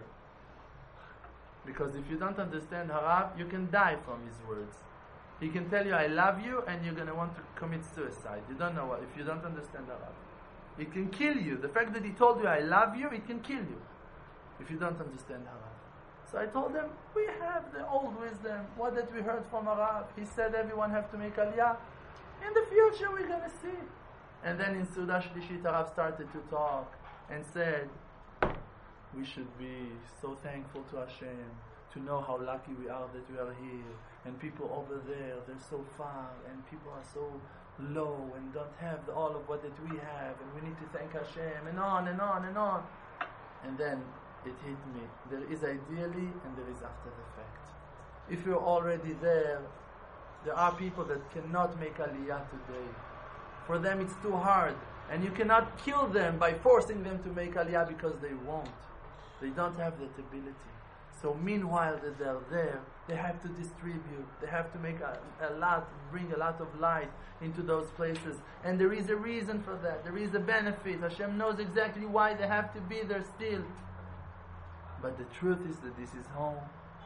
[SPEAKER 7] Because if you don't understand Harav, you can die from his words. He can tell you, I love you, and you're going to want to commit suicide. You don't know what, if you don't understand Harav. It can kill you. The fact that he told you, I love you, it can kill you. If you don't understand Harav. So I told them, we have the old wisdom, what that we heard from Rav. He said everyone have to make aliyah. In the future we're going to see. And then in Suda Shlishit, Rav started to talk and said, we should be so thankful to Hashem, to know how lucky we are that we are here. And people over there, they're so far, and people are so low and don't have the, all of what that we have. And we need to thank Hashem, and on and on and on. And then it hit me. There is ideally and there is after the fact. If you're already there, There are people that cannot make Aliyah today. For them it's too hard. And you cannot kill them by forcing them to make Aliyah because they won't. They don't have that ability. So meanwhile that they're there, they have to distribute. They have to make a, a lot, bring a lot of light into those places. And there is a reason for that. There is a benefit. Hashem knows exactly why they have to be there still. But the truth is that this is home.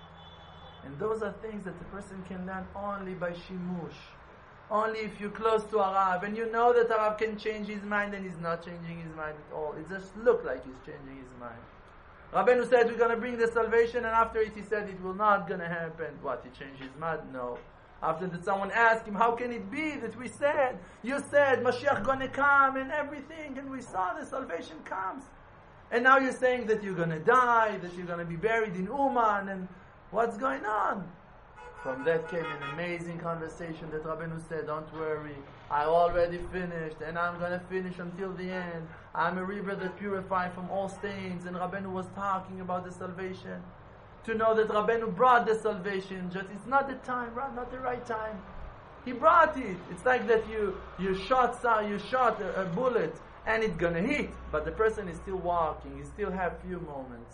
[SPEAKER 7] And those are things that the person can learn only by shimush. Only if you're close to a Rav and you know that a Rav can change his mind, and he's not changing his mind at all. It just looks like he's changing his mind. Rabbeinu said we're going to bring the salvation, and after it he said it will not going to happen. What, he changed his mind? No. After that someone asked him, how can it be that we said, you said Mashiach going to come and everything, and we saw the salvation comes. And now you're saying that you're going to die, that you're going to be buried in Uman, and what's going on? From that came an amazing conversation that Rabbeinu said, don't worry, I already finished, and I'm going to finish until the end. I'm a river that purifies from all stains. And Rabbeinu was talking about the salvation. To know that Rabbeinu brought the salvation, just it's not the time, not the right time. He brought it. It's like that you you shot you shot a, a bullet and it's going to hit, but the person is still walking, he still have few moments.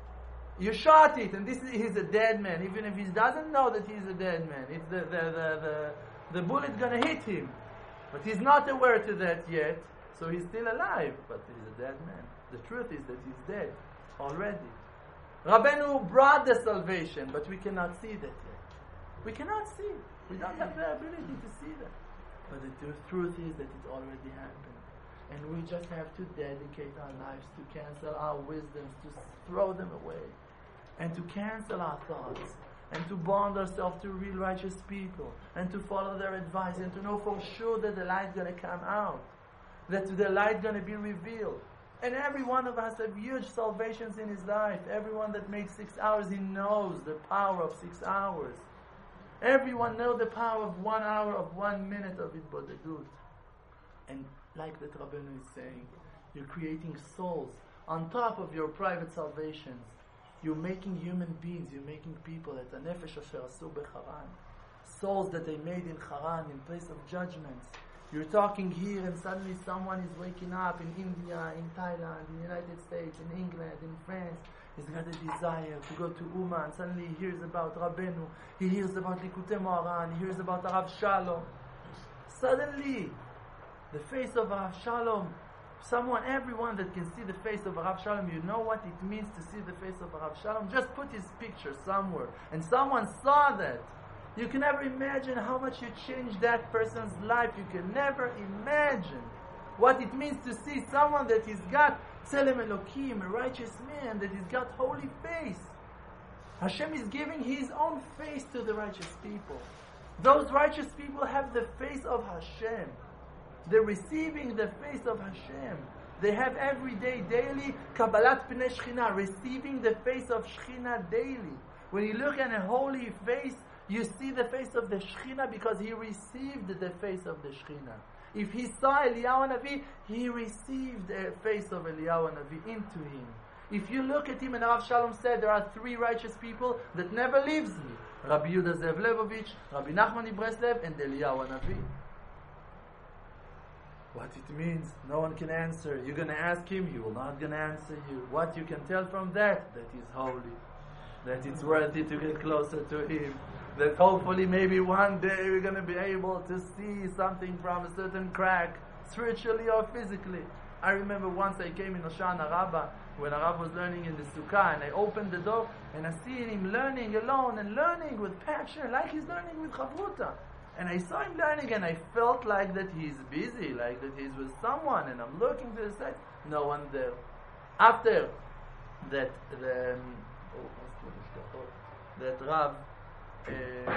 [SPEAKER 7] You shot it, and this is, he's a dead man. Even if he doesn't know that he's a dead man, it's the the the the, the bullet gonna hit him, but he's not aware to that yet. So he's still alive, but he's a dead man. The truth is that he's dead already. Rabbeinu brought the salvation, but we cannot see that yet. We cannot see. We don't have the ability to see that. But the tr- truth is that it already happened. And we just have to dedicate our lives to cancel our wisdoms, to throw them away, and to cancel our thoughts, and to bond ourselves to real righteous people, and to follow their advice, and to know for sure that the light is going to come out, that the light is going to be revealed. And every one of us have huge salvations in his life. Everyone that makes six hours, he knows the power of six hours. Everyone knows the power of one hour, of one minute of Hitbodedut. And like that Rabbeinu is saying, you're creating souls on top of your private salvations. You're making human beings, you're making people at a nefesh asher asu becharan, souls that they made in Haran, in place of judgments. You're talking here and suddenly someone is waking up in India, in Thailand, in the United States, in England, in France. He's got a desire to go to Uman. Suddenly he hears about Rabbeinu, he hears about Likutei Moharan, he hears about Rav Shalom. Suddenly, the face of Rav Shalom, someone, everyone that can see the face of Rav Shalom, you know what it means to see the face of Rav Shalom? Just put his picture somewhere. And someone saw that. You can never imagine how much you change that person's life. You can never imagine what it means to see someone that has got Tzelem Elokim, a righteous man, that has got holy face. Hashem is giving His own face to the righteous people. Those righteous people have the face of Hashem. They're receiving the face of Hashem. They have every day, daily, Kabbalat Pnei Shechina, receiving the face of Shechina daily. When you look at a holy face, you see the face of the Shechina because he received the face of the Shechina. If he saw Eliyahu Navi, he received the face of Eliyahu Navi into him. If you look at him, and Rav Shalom said, there are three righteous people that never leaves me. Rabbi Yehuda Zev Levovich, Rabbi Nachman Ibreslev, and Eliyahu Navi. What it means, no one can answer. You're going to ask him, he will not going to answer you. What you can tell from that, that he's holy. That it's worthy to get closer to him. That hopefully maybe one day we're going to be able to see something from a certain crack, spiritually or physically. I remember once I came in Hoshana Rabbah, when Arav was learning in the Sukkah, and I opened the door, and I see him learning alone, and learning with passion, like he's learning with Chavruta. And I saw him learning, and I felt like that he's busy, like that he's with someone, and I'm looking to the side, no one there. After that, the, oh, that Rav, uh,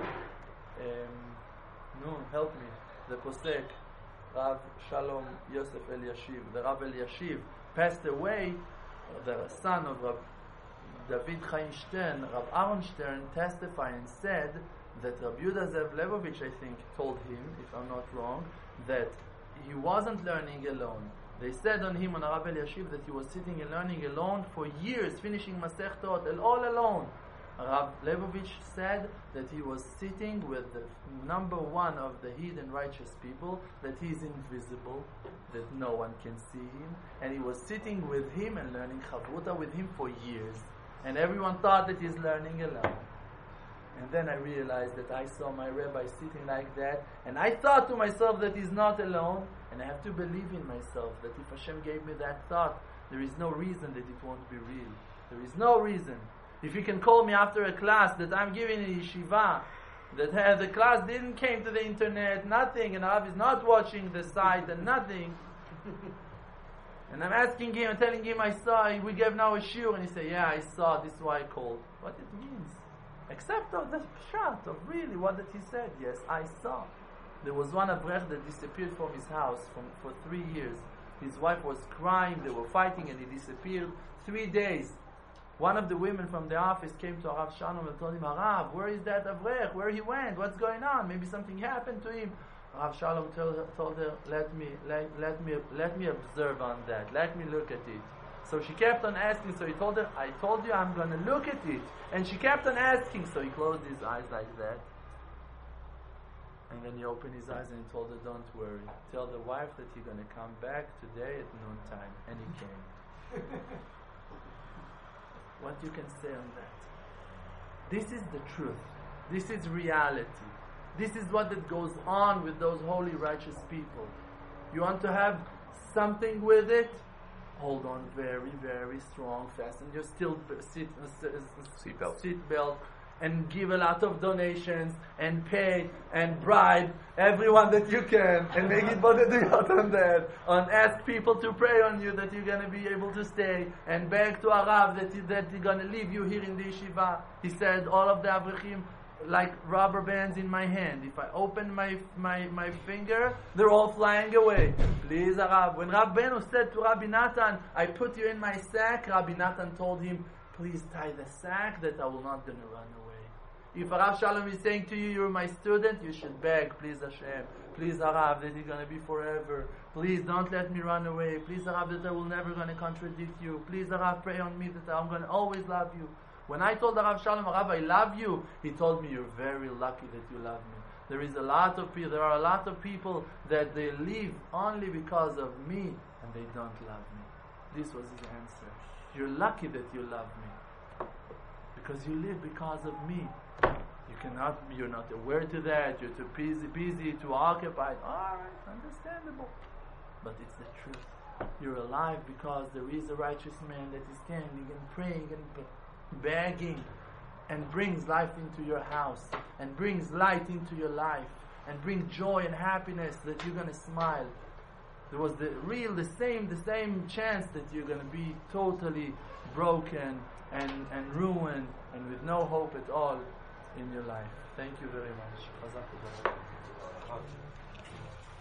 [SPEAKER 7] um, no, help me, the Posek, Rav Shalom Yosef Eliashiv, the Rav Eliashiv passed away, the son of Rav David Chaim Stern, Rav Aaron Stern testified and said that Rabbi Yehuda Zev Levovich, I think, told him, if I'm not wrong, that he wasn't learning alone. They said on him, on Rav Eliashiv, that he was sitting and learning alone for years, finishing Masechtot, all alone. Rav Leibovich said that he was sitting with the number one of the hidden righteous people, that he is invisible, that no one can see him, and he was sitting with him and learning Chavruta with him for years. And everyone thought that he's learning alone. And then I realized that I saw my rabbi sitting like that, and I thought to myself that he's not alone, and I have to believe in myself that if Hashem gave me that thought, there is no reason that it won't be real. There is no reason. If you can call me after a class that I'm giving in yeshiva, that uh, the class didn't came to the internet, nothing, and Rav is not watching the site and nothing, and I'm asking him, I'm telling him I saw, we gave now a shiur, and he said, yeah, I saw, this is why I called. What it means? Except of the shot of really what that he said. Yes, I saw. There was one avrech that disappeared from his house from, for three years. His wife was crying, they were fighting, and he disappeared three days. One of the women from the office came to Rav Shalom and told him, Rav, where is that avrech? Where he went? What's going on? Maybe something happened to him. Rav Shalom told her, told her let me let, let me let me observe on that. Let me look at it. So she kept on asking, so he told her, I told you I'm going to look at it. And she kept on asking, so he closed his eyes like that. And then he opened his eyes and he told her, don't worry. Tell the wife that you're going to come back today at noontime. And he came. What you can say on that? This is the truth. This is reality. This is what that goes on with those holy, righteous people. You want to have something with it? Hold on very, very strong, fasten your still seat, uh,
[SPEAKER 6] Seatbelt.
[SPEAKER 7] seatbelt, and give a lot of donations, and pay, and bribe everyone that you can, and make it bodediyot on that, and ask people to pray on you that you're going to be able to stay, and beg to Arav that, you, that they're going to leave you here in the yeshiva. He said, all of the avrechim, like rubber bands in my hand. If I open my my my finger, they're all flying away. Please, Rav. When Rav Benu said to Rabbi Natan, I put you in my sack, Rabbi Natan told him, please tie the sack that I will not gonna run away. If Rav Shalom is saying to you, you're my student, you should beg, please Hashem, please Rav, that you're gonna be forever. Please don't let me run away. Please Rav, that I will never gonna contradict you. Please Rav, pray on me that I'm gonna always love you. When I told Rav Shalom, Rav, I love you, he told me, you're very lucky that you love me. There is a lot of people, there are a lot of people that they live only because of me, and they don't love me. This was his answer. You're lucky that you love me, because you live because of me. You cannot, you're not aware to that, you're too busy, busy, too occupied. Alright, understandable. But it's the truth. You're alive because there is a righteous man that is standing and praying and begging, and brings life into your house, and brings light into your life, and brings joy and happiness that you're going to smile. There was the real, the same, the same chance that you're going to be totally broken and, and ruined and with no hope at all in your life. Thank you very much.